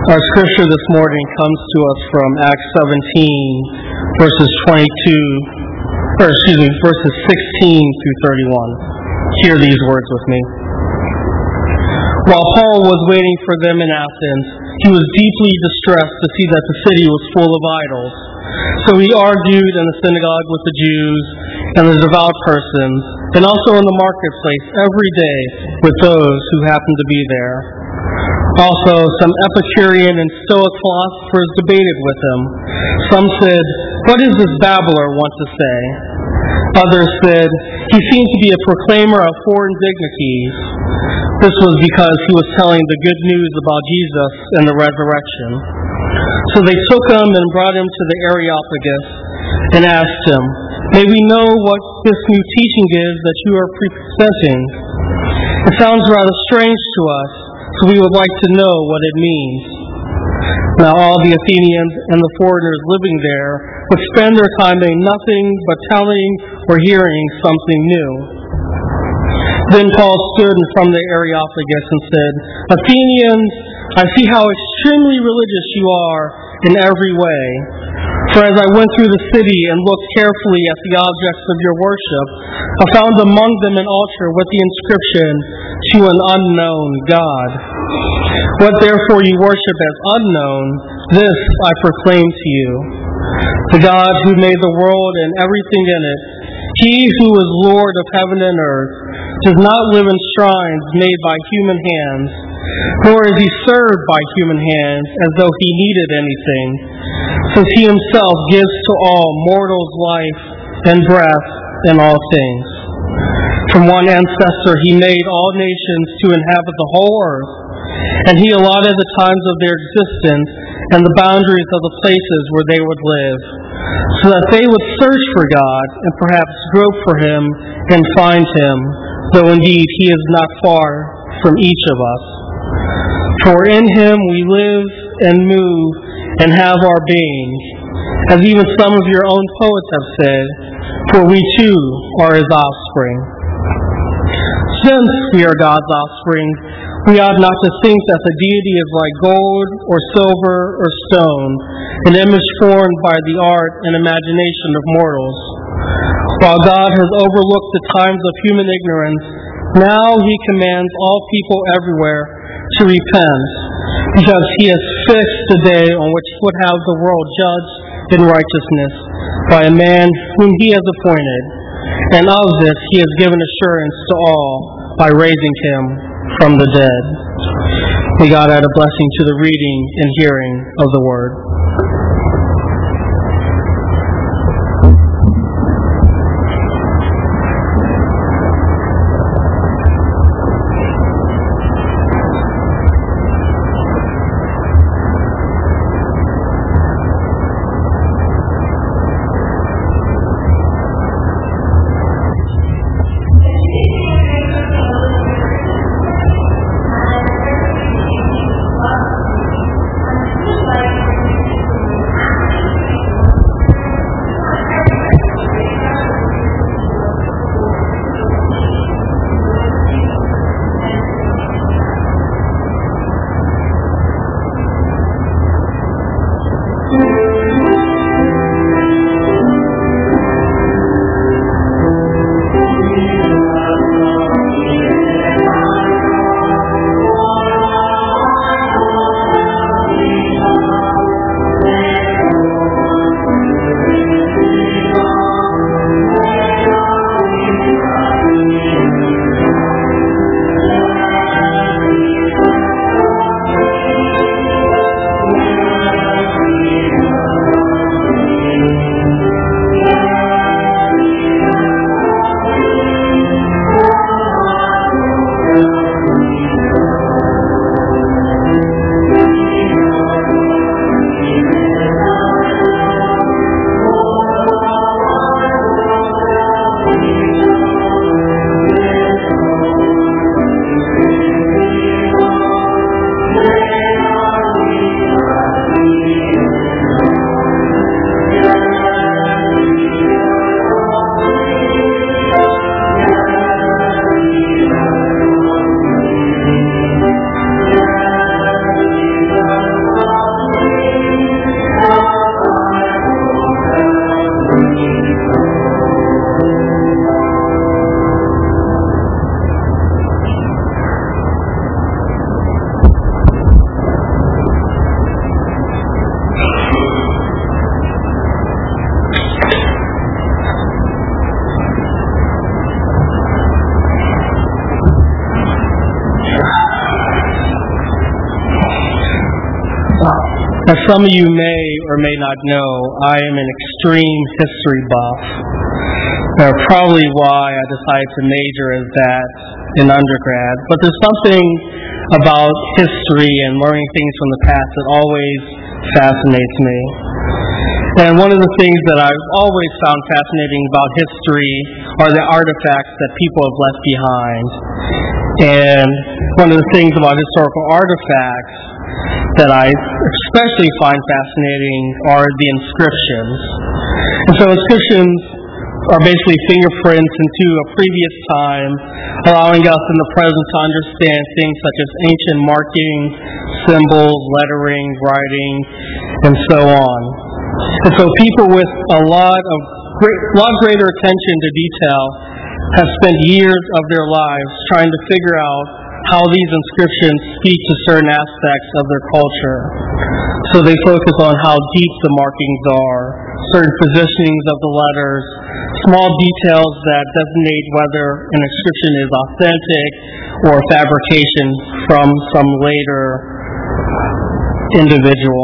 Our scripture this morning comes to us from Acts 17, verses 16 through 31. Hear these words with me. While Paul was waiting for them in Athens, he was deeply distressed to see that the city was full of idols. So he argued in the synagogue with the Jews and the devout persons, and also in the marketplace every day with those who happened to be there. Also, some Epicurean and Stoic philosophers debated with him. Some said, "What does this babbler want to say?" Others said, "He seemed to be a proclaimer of foreign dignities." This was because he was telling the good news about Jesus and the resurrection. So they took him and brought him to the Areopagus and asked him, "May we know what this new teaching is that you are presenting? It sounds rather strange to us, so we would like to know what it means." Now all the Athenians and the foreigners living there would spend their time doing nothing but telling or hearing something new. Then Paul stood in front of the Areopagus and said, "Athenians, I see how extremely religious you are in every way. For as I went through the city and looked carefully at the objects of your worship, I found among them an altar with the inscription, 'To an unknown God.' What therefore you worship as unknown, this I proclaim to you. The God who made the world and everything in it, He who is Lord of heaven and earth, does not live in shrines made by human hands, nor is He served by human hands as though He needed anything, since He Himself gives to all mortals life and breath and all things. From one ancestor He made all nations to inhabit the whole earth, and He allotted the times of their existence and the boundaries of the places where they would live, so that they would search for God and perhaps grope for Him and find Him, though indeed He is not far from each of us. For in Him we live and move and have our being, as even some of your own poets have said, for we too are His offspring. Since we are God's offspring, we ought not to think that the deity is like gold or silver or stone, an image formed by the art and imagination of mortals. While God has overlooked the times of human ignorance, now He commands all people everywhere to repent, because He has fixed the day on which He would have the world judged in righteousness by a man whom He has appointed, and of this He has given assurance to all by raising Him from the dead. May God add a blessing to the reading and hearing of the Word. As some of you may or may not know, I am an extreme history buff. That's probably why I decided to major as that in undergrad. But there's something about history and learning things from the past that always fascinates me. And one of the things that I've always found fascinating about history are the artifacts that people have left behind. And one of the things about historical artifacts that I especially find fascinating are the inscriptions. And so inscriptions are basically fingerprints into a previous time, allowing us in the present to understand things such as ancient markings, symbols, lettering, writing, and so on. And so people with a lot greater attention to detail have spent years of their lives trying to figure out how these inscriptions speak to certain aspects of their culture. So they focus on how deep the markings are, certain positionings of the letters, small details that designate whether an inscription is authentic or fabrication from some later individual.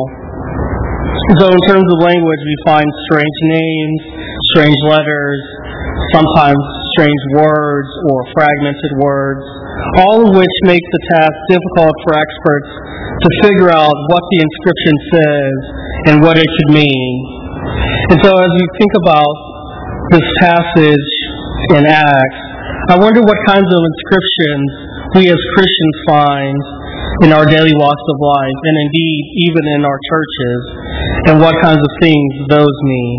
So in terms of language, we find strange names, strange letters, sometimes strange words or fragmented words, all of which make the task difficult for experts to figure out what the inscription says and what it could mean. And so as we think about this passage in Acts, I wonder what kinds of inscriptions we as Christians find in our daily walks of life, and indeed even in our churches, and what kinds of things those mean.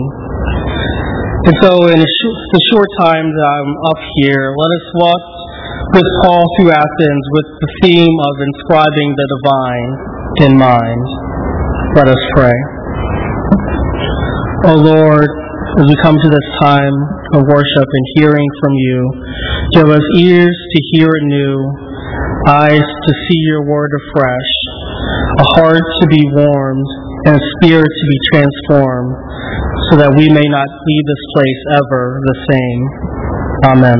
And so in the short time that I'm up here, let us walk with Paul through Athens with the theme of inscribing the divine in mind. Let us pray. O Lord, as we come to this time of worship and hearing from you, give us ears to hear anew, eyes to see your word afresh, a heart to be warmed, and a spirit to be transformed, so that we may not leave this place ever the same. Amen.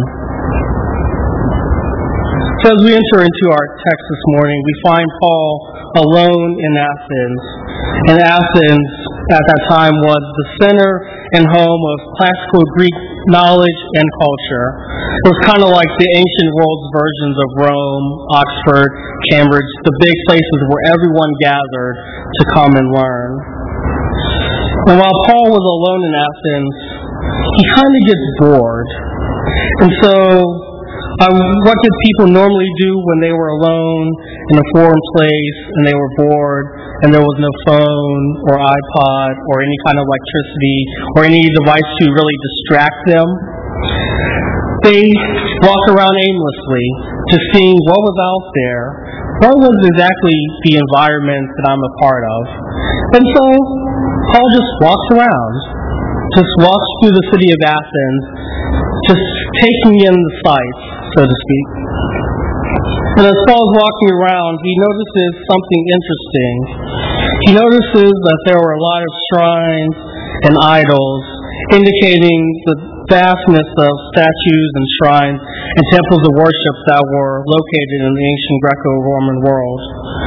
So as we enter into our text this morning, we find Paul alone in Athens. And Athens at that time was the center and home of classical Greek knowledge and culture. It was kind of like the ancient world's versions of Rome, Oxford, Cambridge, the big places where everyone gathered to come and learn. And while Paul was alone in Athens, he kind of gets bored. And so what did people normally do when they were alone in a foreign place and they were bored and there was no phone or iPod or any kind of electricity or any device to really distract them? They walked around aimlessly, just seeing what was out there, what was exactly the environment that I'm a part of. And so Paul just walks around, just walks through the city of Athens, just taking in the sights, so to speak. And as Paul's walking around, he notices something interesting. He notices that there were a lot of shrines and idols, indicating the vastness of statues and shrines and temples of worship that were located in the ancient Greco-Roman world.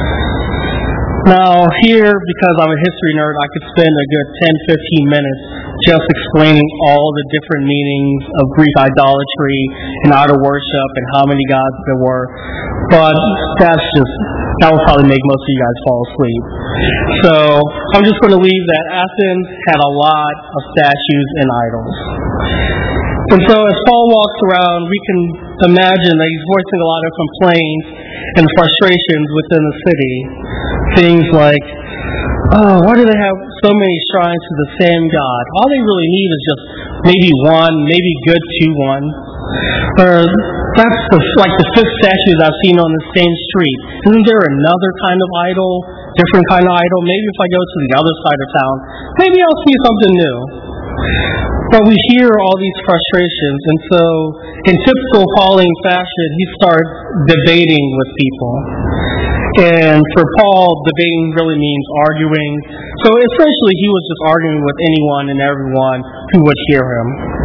Now, here, because I'm a history nerd, I could spend a good 10-15 minutes just explaining all the different meanings of Greek idolatry and idol worship and how many gods there were. But that will probably make most of you guys fall asleep. So I'm just going to leave that Athens had a lot of statues and idols. And so as Paul walks around, we can imagine that he's voicing a lot of complaints and frustrations within the city. Things like, why do they have so many shrines to the same God? All they really need is just maybe one, maybe good to one. Or that's like the fifth statue that I've seen on the same street. Isn't there another kind of idol, different kind of idol? Maybe if I go to the other side of town, maybe I'll see something new. But we hear all these frustrations, and so in typical Pauline fashion, he starts debating with people. And for Paul, debating really means arguing. So essentially, he was just arguing with anyone and everyone who would hear him.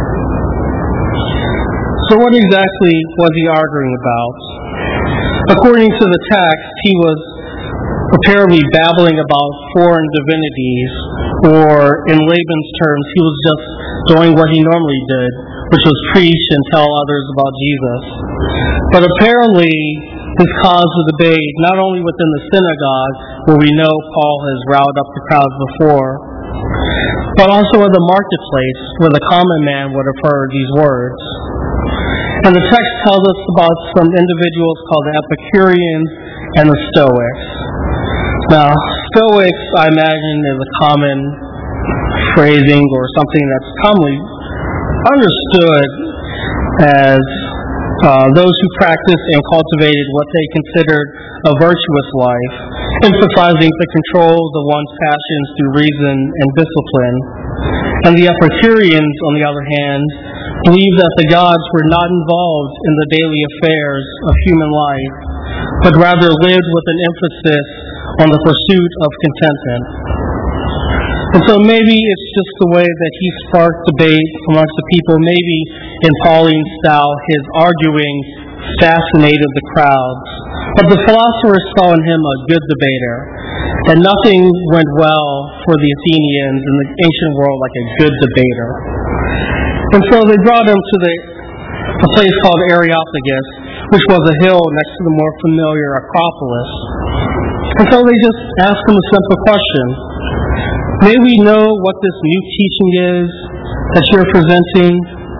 So what exactly was he arguing about? According to the text, he was apparently babbling about foreign divinities, or in Laban's terms, he was just doing what he normally did, which was preach and tell others about Jesus. But apparently, this caused a debate not only within the synagogue, where we know Paul has riled up the crowds before, but also in the marketplace, where the common man would have heard these words. And the text tells us about some individuals called the Epicureans and the Stoics. Now, Stoics, I imagine, is a common phrasing or something that's commonly understood as those who practiced and cultivated what they considered a virtuous life, emphasizing the control of one's passions through reason and discipline. And the Epicureans, on the other hand, believed that the gods were not involved in the daily affairs of human life, but rather lived with an emphasis on the pursuit of contentment. And so maybe it's just the way that he sparked debate amongst the people. Maybe in Pauline's style, his arguing fascinated the crowds. But the philosophers saw in him a good debater, and nothing went well for the Athenians in the ancient world like a good debater. And so they brought him to a place called Areopagus, which was a hill next to the more familiar Acropolis. And so they just asked him a simple question. May we know what this new teaching is that you're presenting?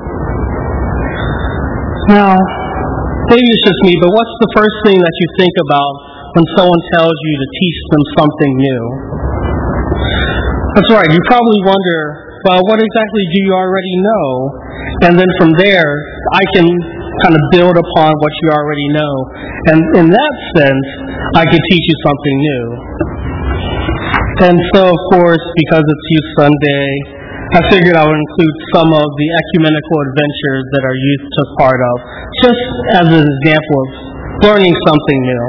Now, maybe it's just me, but what's the first thing that you think about when someone tells you to teach them something new? That's right, you probably wonder, well, what exactly do you already know? And then from there, I can kind of build upon what you already know. And in that sense, I could teach you something new. And so, of course, because it's Youth Sunday, I figured I would include some of the ecumenical adventures that our youth took part of, just as an example of learning something new.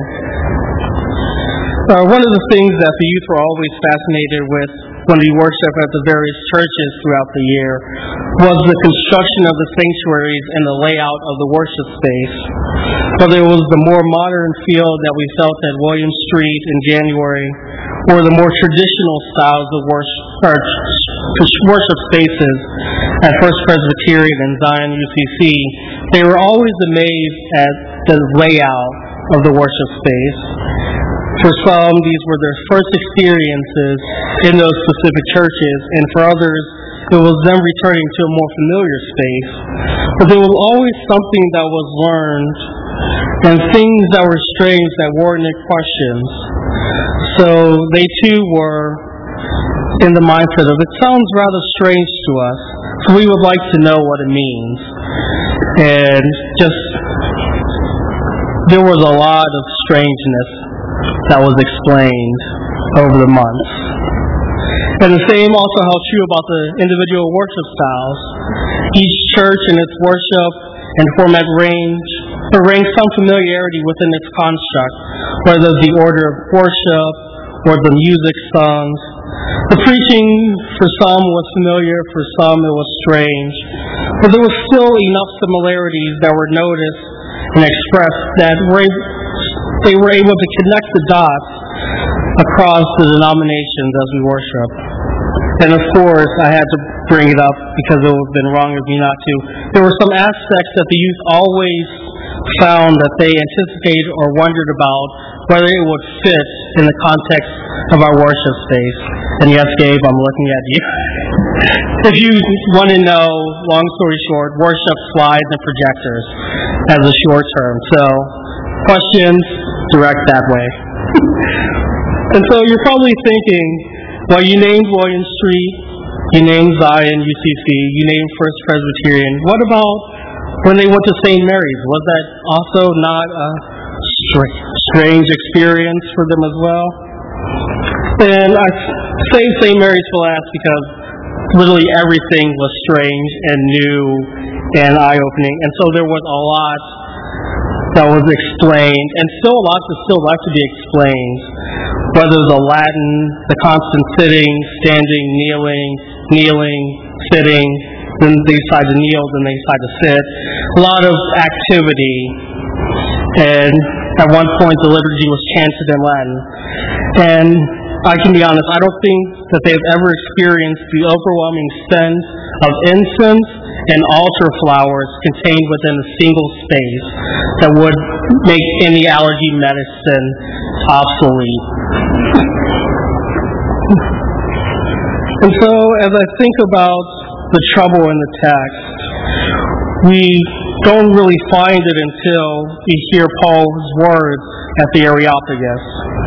One of the things that the youth were always fascinated with when we worship at the various churches throughout the year was the construction of the sanctuaries and the layout of the worship space. Whether it was the more modern feel that we felt at William Street in January, or the more traditional styles of worship spaces at First Presbyterian and Zion UCC, they were always amazed at the layout of the worship space. For some, these were their first experiences in those specific churches, and for others, it was them returning to a more familiar space. But there was always something that was learned and things that were strange that warranted questions. So they too were in the mindset of, it sounds rather strange to us, so we would like to know what it means. And just, there was a lot of strangeness that was explained over the months. And the same also held true about the individual worship styles. Each church in its worship and format arranged some familiarity within its construct, whether the order of worship or the music sung. The preaching for some was familiar, for some it was strange, but there was still enough similarities that were noticed and expressed that they were able to connect the dots across the denominations as we worship. And of course, I had to bring it up because it would have been wrong of me not to. There were some aspects that the youth always found that they anticipated or wondered about whether it would fit in the context of our worship space. And yes, Gabe, I'm looking at you. If you want to know, long story short, worship slides and projectors as a short term. So, questions, direct that way. And so you're probably thinking, well, you named William Street, you named Zion UCC, you named First Presbyterian. What about when they went to St. Mary's? Was that also not a strange experience for them as well? And I say St. Mary's for last because literally everything was strange and new and eye-opening. And so there was a lot that was explained, and still a lot that's still left to be explained. Whether the Latin, the constant sitting, standing, kneeling, sitting, then they decide to kneel, then they decide to sit. A lot of activity. And At one point, the liturgy was chanted in Latin. And I can be honest, I don't think that they've ever experienced the overwhelming scent of incense and altar flowers contained within a single space that would make any allergy medicine obsolete. And so, as I think about the trouble in the text, we don't really find it until we hear Paul's words at the Areopagus.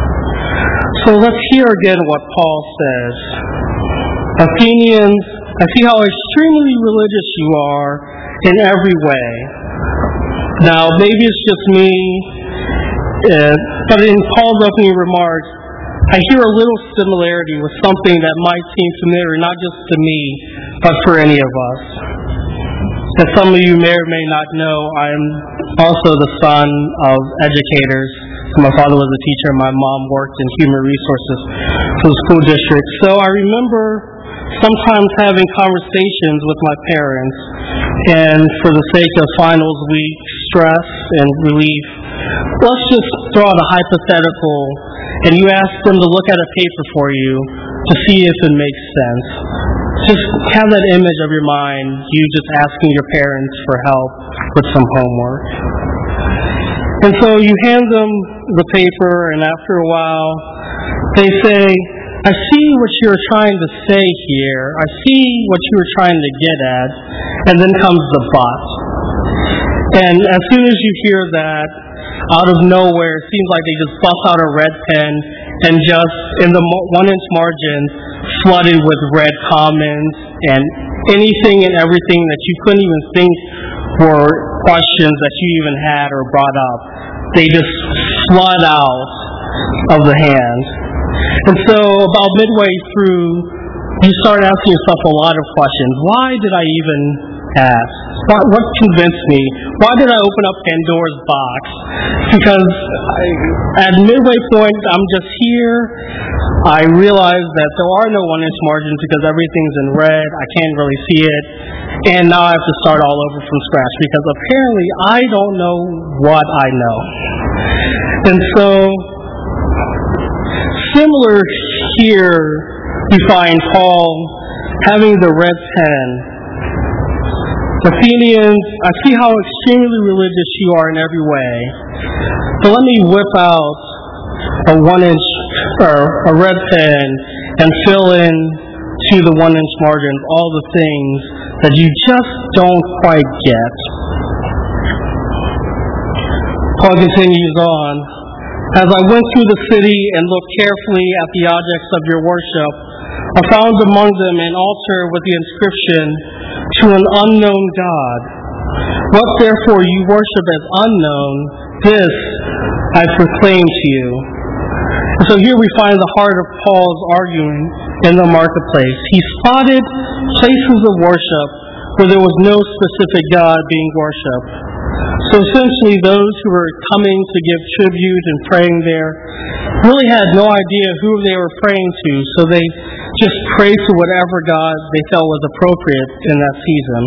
So let's hear again what Paul says. Athenians, I see how extremely religious you are in every way. Now, maybe it's just me, but in Paul's opening remarks, I hear a little similarity with something that might seem familiar, not just to me, but for any of us. As some of you may or may not know, I'm also the son of educators. My father was a teacher, and my mom worked in human resources for the school district. So I remember sometimes having conversations with my parents, and for the sake of finals week stress and relief, let's just throw out a hypothetical, and you ask them to look at a paper for you to see if it makes sense. Just have that image of your mind, you just asking your parents for help with some homework. And so you hand them the paper, and after a while, they say, I see what you're trying to say here. I see what you were trying to get at. And then comes the but. And as soon as you hear that, out of nowhere, it seems like they just bust out a red pen and just, in the 1-inch margin, flooded with red comments and anything and everything that you couldn't even think were questions that you even had or brought up. They just flood out of the hand. And so about midway through, you start asking yourself a lot of questions. Why did I even ask? What convinced me? Why did I open up Pandora's box? Because at midway point, I'm just here. I realize that there are no 1-inch margins because everything's in red. I can't really see it. And now I have to start all over from scratch because apparently I don't know what I know. And so, similar here, we find Paul having the red pen. Athenians, I see how extremely religious you are in every way. But let me whip out a 1-inch or a red pen and fill in to the 1-inch margins all the things that you just don't quite get. Paul continues on. As I went through the city and looked carefully at the objects of your worship, I found among them an altar with the inscription, to an unknown God. What therefore you worship as unknown, this I proclaim to you. And so here we find the heart of Paul's argument in the marketplace. He spotted places of worship where there was no specific God being worshipped. So essentially those who were coming to give tribute and praying there really had no idea who they were praying to, so they just prayed to whatever God they felt was appropriate in that season.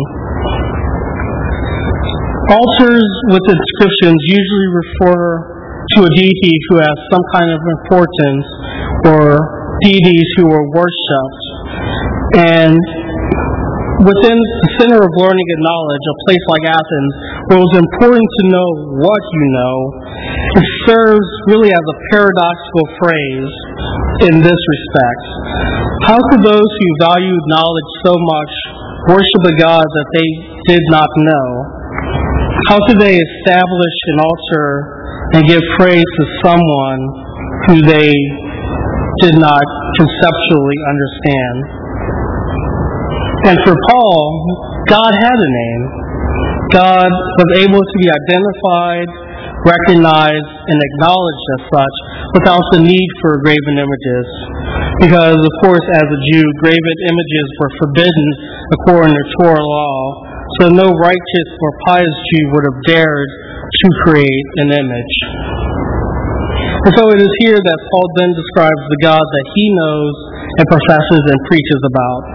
Altars with inscriptions usually refer to a deity who has some kind of importance or deities who were worshipped. And within the center of learning and knowledge, a place like Athens, where it was important to know what you know, it serves really as a paradoxical phrase in this respect. How could those who valued knowledge so much worship a God that they did not know? How could they establish an altar and give praise to someone who they did not conceptually understand? And for Paul, God had a name. God was able to be identified, recognized, and acknowledged as such without the need for graven images. Because, of course, as a Jew, graven images were forbidden according to Torah law, so no righteous or pious Jew would have dared to create an image. And so it is here that Paul then describes the God that he knows and professes and preaches about.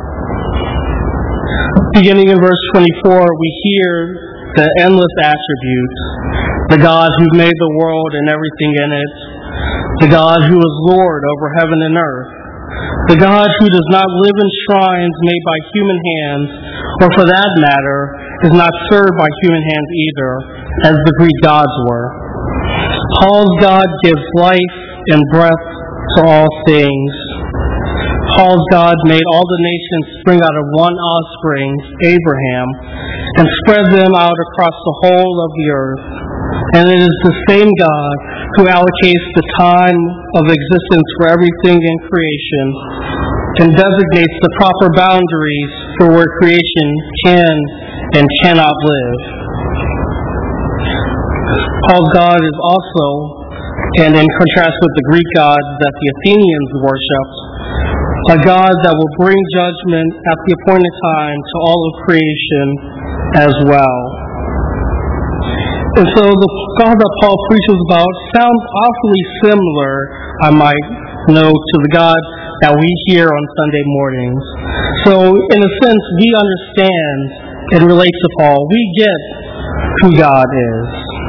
Beginning in verse 24, we hear the endless attributes. the God who made the world and everything in it, the God who is Lord over heaven and earth, the God who does not live in shrines made by human hands, or for that matter, is not served by human hands either, as the Greek gods were. Paul's God gives life and breath to all things. Paul's God made all the nations spring out of one offspring, Abraham, and spread them out across the whole of the earth. And it is the same God who allocates the time of existence for everything in creation and designates the proper boundaries for where creation can and cannot live. Paul's God is also, and in contrast with the Greek gods that the Athenians worshipped, a God that will bring judgment at the appointed time to all of creation as well. And so the God that Paul preaches about sounds awfully similar, I might know, to the God that we hear on Sunday mornings. So in a sense, we understand and relate to Paul. We get who God is.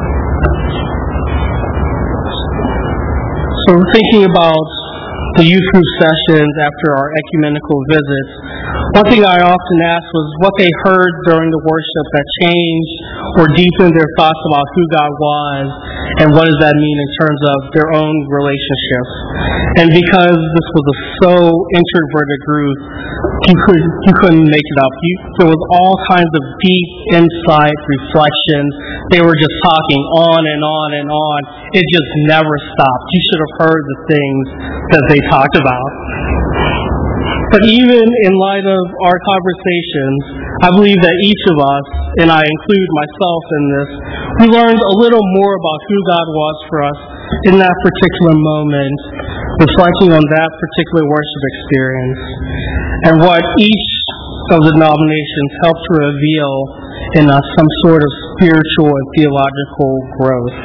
So thinking about the youth group sessions after our ecumenical visits, one thing I often asked was what they heard during the worship that changed or deepened their thoughts about who God was, and what does that mean in terms of their own relationships. And because this was a so introverted group, you couldn't make it up. There was all kinds of deep insight, reflections. They were just talking on and on and on. It just never stopped. You should have heard the things that they talked about. But even in light of our conversations, I believe that each of us, and I include myself in this, we learned a little more about who God was for us in that particular moment, reflecting on that particular worship experience, and what each of the denominations helped to reveal in us some sort of spiritual and theological growth.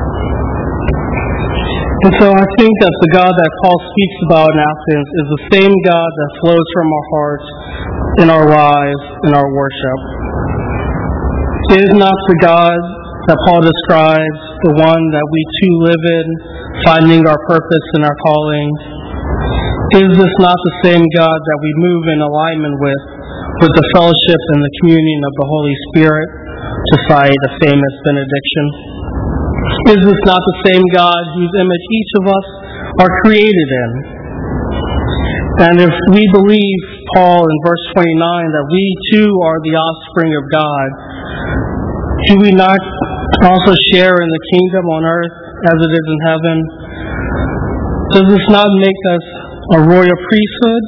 And so I think that the God that Paul speaks about in Athens is the same God that flows from our hearts, in our lives, in our worship. It is not the God that Paul describes, the one that we too live in, finding our purpose and our calling. Is this not the same God that we move in alignment with the fellowship and the communion of the Holy Spirit, to cite a famous benediction? Is this not the same God whose image each of us are created in? And if we believe Paul in verse 29 that we too are the offspring of God, do we not also share in the kingdom on earth as it is in heaven? Does this not make us a royal priesthood?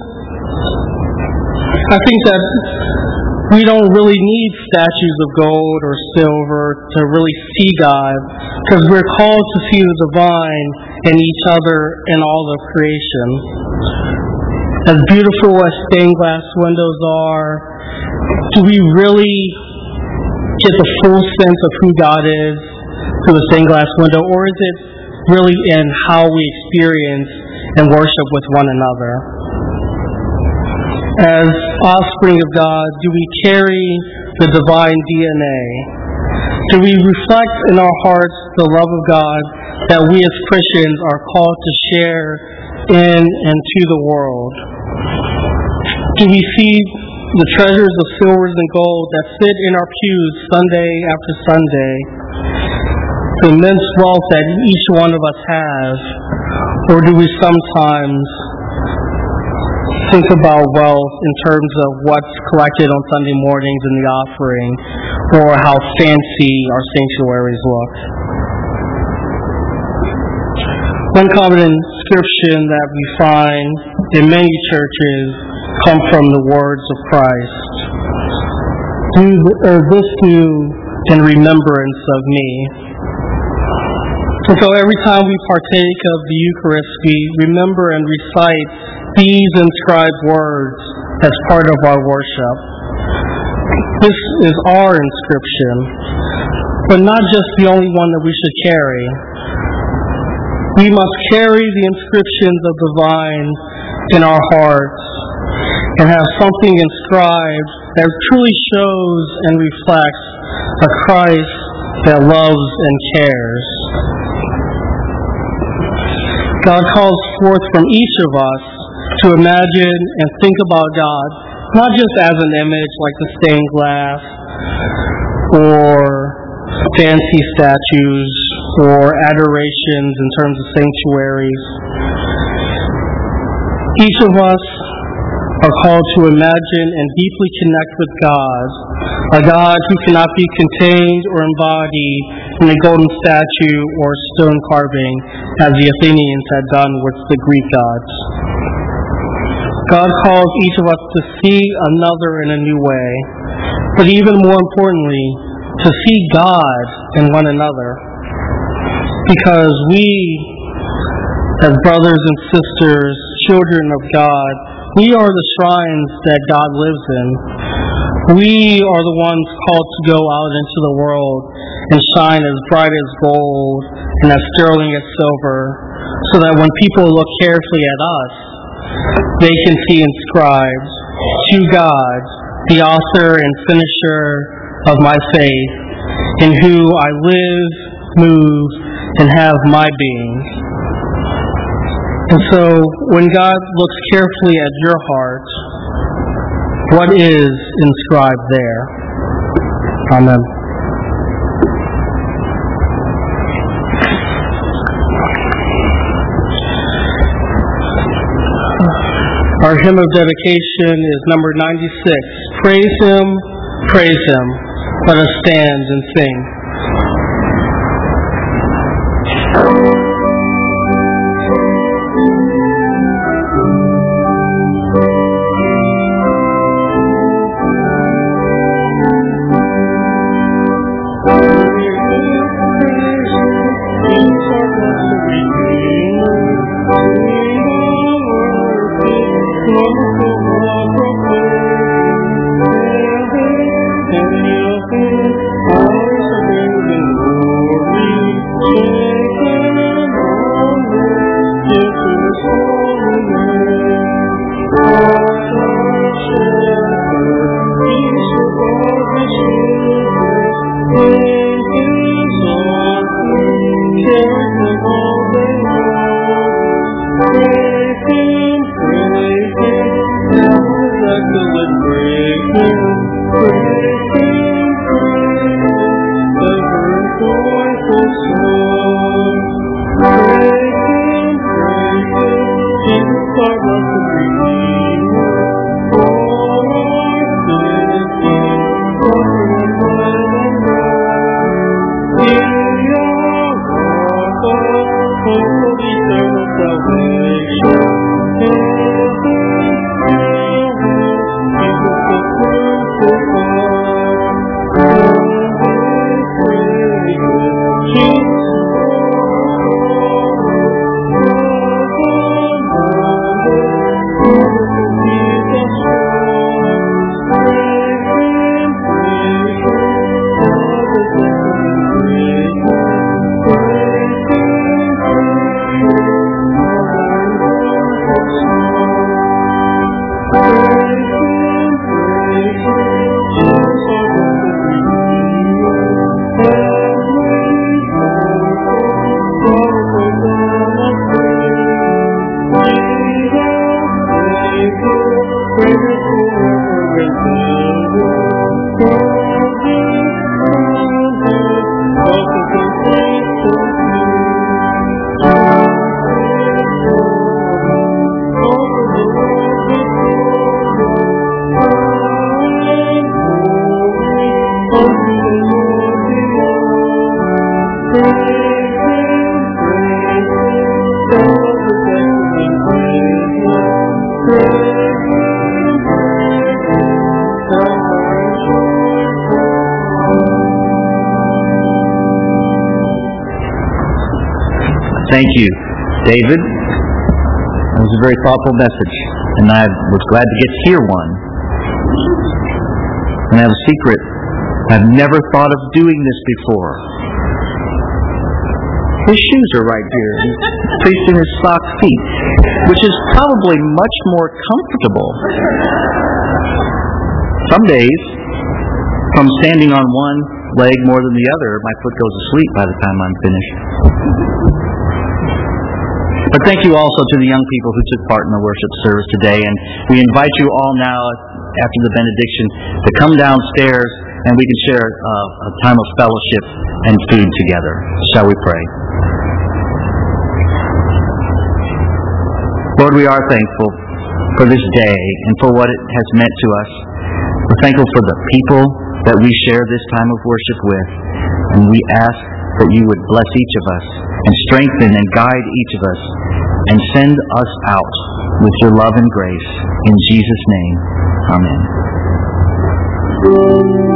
I think that we don't really need statues of gold or silver to really see God, because we're called to see the divine in each other and all of creation. As beautiful as stained glass windows are, do we really get the full sense of who God is through a stained glass window, or is it really in how we experience and worship with one another? As offspring of God, do we carry the divine DNA? Do we reflect in our hearts the love of God that we as Christians are called to share in and to the world? Do we see the treasures of silver and gold that sit in our pews Sunday after Sunday, the immense wealth that each one of us has? Or do we sometimes think about wealth in terms of what's collected on Sunday mornings in the offering, or how fancy our sanctuaries look? One common inscription that we find in many churches come from the words of Christ. This do in remembrance of me. And so every time we partake of the Eucharist, we remember and recite these inscribed words as part of our worship. This is our inscription, but not just the only one that we should carry. We must carry the inscriptions of the divine in our hearts and have something inscribed that truly shows and reflects a Christ that loves and cares. God calls forth from each of us to imagine and think about God, not just as an image like the stained glass or fancy statues or adorations in terms of sanctuaries. Each of us are called to imagine and deeply connect with God, a God who cannot be contained or embodied in a golden statue or stone carving, as the Athenians had done with the Greek gods. God calls each of us to see another in a new way, but even more importantly, to see God in one another. Because we, as brothers and sisters, children of God, we are the shrines that God lives in. We are the ones called to go out into the world and shine as bright as gold and as sterling as silver, so that when people look carefully at us, they can see inscribed, "To God, the author and finisher of my faith, in who I live, move, and have my being." And so, when God looks carefully at your heart, what is inscribed there? Amen. Our hymn of dedication is number 96. Praise Him, praise Him. Let us stand and sing. Thank you, David. That was a very thoughtful message, and I was glad to get to hear one. And I have a secret. I've never thought of doing this before. His shoes are right here. He's placed in his sock feet, which is probably much more comfortable. Some days, from standing on one leg more than the other, my foot goes asleep by the time I'm finished. But thank you also to the young people who took part in the worship service today, and we invite you all now, after the benediction, to come downstairs and we can share a time of fellowship and food together. Shall we pray? Lord, we are thankful for this day and for what it has meant to us. We're thankful for the people that we share this time of worship with, and we ask that you would bless each of us and strengthen and guide each of us and send us out with your love and grace. In Jesus' name, amen.